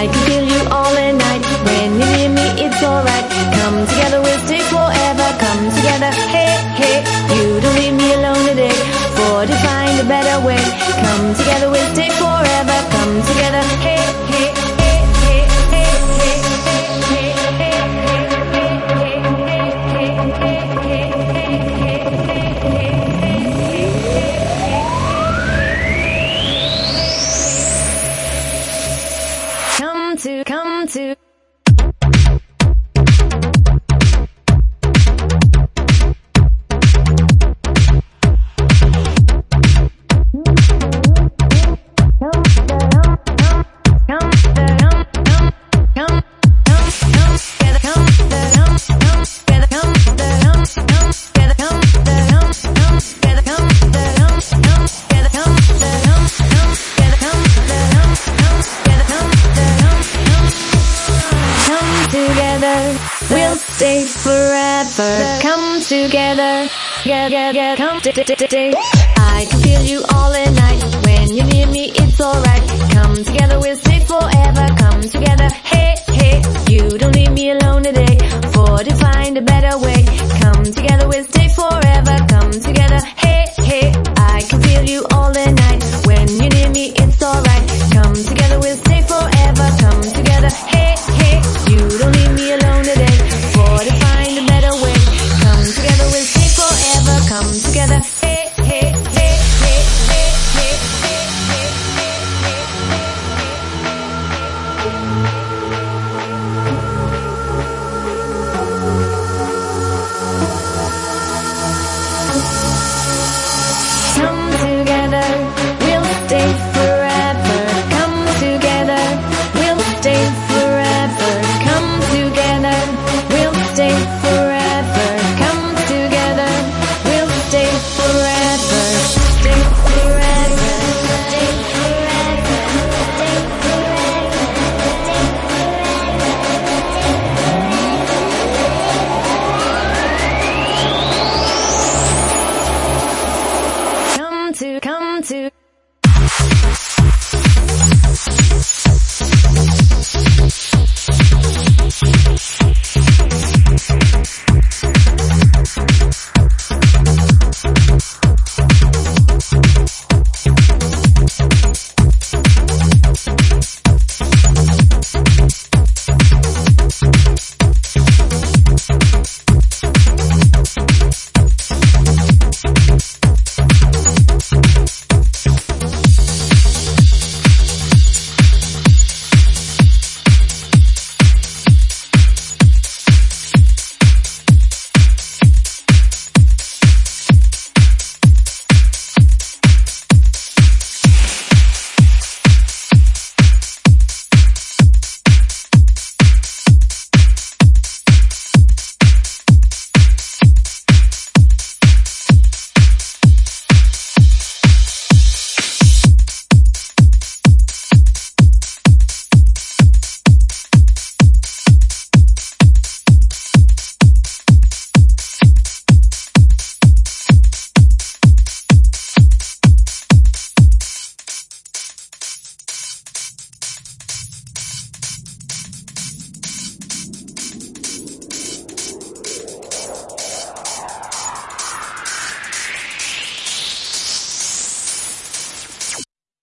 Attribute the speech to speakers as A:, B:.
A: I can feel you all at night. When you near me, it's alright. Come together, we'll stay forever. Come together, hey, hey. You don't leave me alone today, for to find a better way. Come together, we'll stay forever. Come together, hey, hey, hey, hey, hey, hey, hey, hey, come to together, we'll stay forever. Come together, yeah, come today. I can feel you all at night. When you're near me, it's alright. Come together, we'll stay forever. Come together, hey, hey. You don't leave me alone today, for to find a better way. Come together, we'll stay forever. Come together,